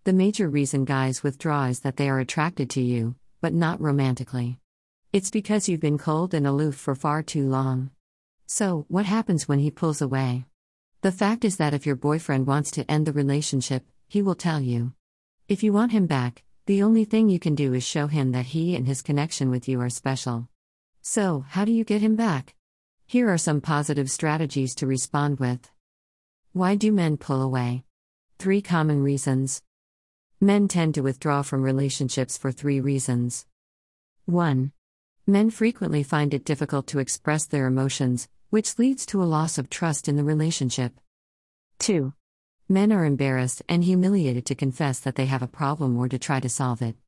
The major reason guys withdraw is that they are attracted to you, but not romantically. It's because you've been cold and aloof for far too long. So, what happens when he pulls away? The fact is that if your boyfriend wants to end the relationship, he will tell you. If you want him back, the only thing you can do is show him that he and his connection with you are special. So, how do you get him back? Here are some positive strategies to respond with. Why do men pull away? 3 common reasons. Men tend to withdraw from relationships for 3 reasons. 1. Men frequently find it difficult to express their emotions, which leads to a loss of trust in the relationship. 2. Men are embarrassed and humiliated to confess that they have a problem or to try to solve it.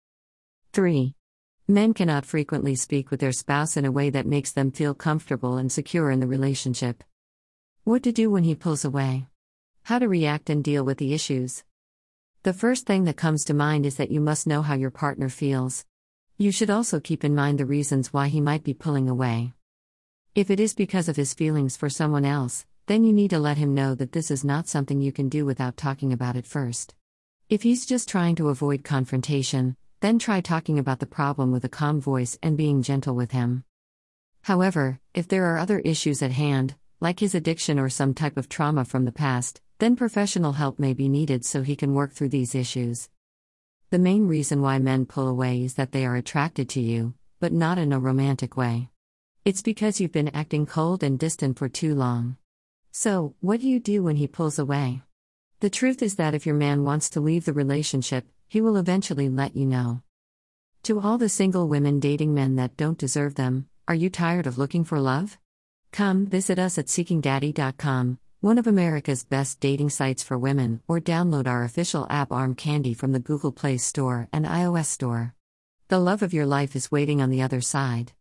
3. Men cannot frequently speak with their spouse in a way that makes them feel comfortable and secure in the relationship. What to do when he pulls away? How to react and deal with the issues? The first thing that comes to mind is that you must know how your partner feels. You should also keep in mind the reasons why he might be pulling away. If it is because of his feelings for someone else, then you need to let him know that this is not something you can do without talking about it first. If he's just trying to avoid confrontation, then try talking about the problem with a calm voice and being gentle with him. However, if there are other issues at hand, like his addiction or some type of trauma from the past, then professional help may be needed so he can work through these issues. The main reason why men pull away is that they are attracted to you, but not in a romantic way. It's because you've been acting cold and distant for too long. So, what do you do when he pulls away? The truth is that if your man wants to leave the relationship, he will eventually let you know. To all the single women dating men that don't deserve them, are you tired of looking for love? Come visit us at SeekingDaddy.com, one of America's best dating sites for women, or download our official app Arm Candy from the Google Play Store and iOS Store. The love of your life is waiting on the other side.